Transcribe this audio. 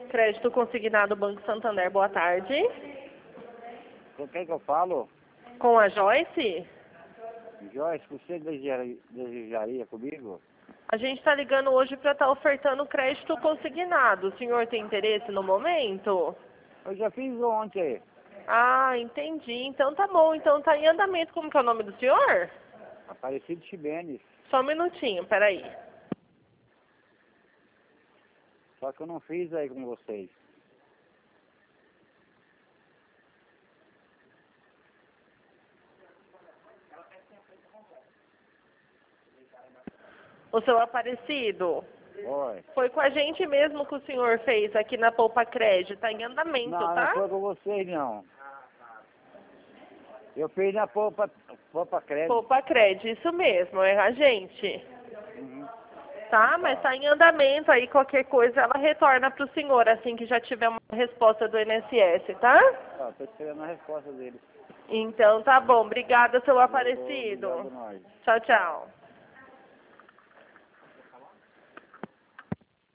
Crédito consignado Banco Santander, boa tarde. Com quem que eu falo? Com a Joyce? Joyce, você desejaria comigo? A gente está ligando hoje para estar ofertando crédito consignado. O senhor tem interesse no momento? Eu já fiz ontem. Ah, entendi. Então tá bom. Então tá em andamento. Como que é o nome do senhor? Aparecido Ximenes. Só um minutinho, peraí. Só que eu não fiz aí com vocês. O seu Aparecido? Oi. Foi com a gente mesmo que o senhor fez aqui na Poupa Crédito. Tá em andamento, Não, tá? não foi com vocês não. Eu fiz na Poupa Crédito. Poupa Crédito, isso mesmo, é a gente. Uhum. Tá, mas tá em andamento aí, qualquer coisa ela retorna pro senhor assim que já tiver uma resposta do INSS, tá? Tá, tô esperando a resposta deles. Então tá bom, obrigada, seu Aparecido. Obrigado, nós. Tchau, tchau.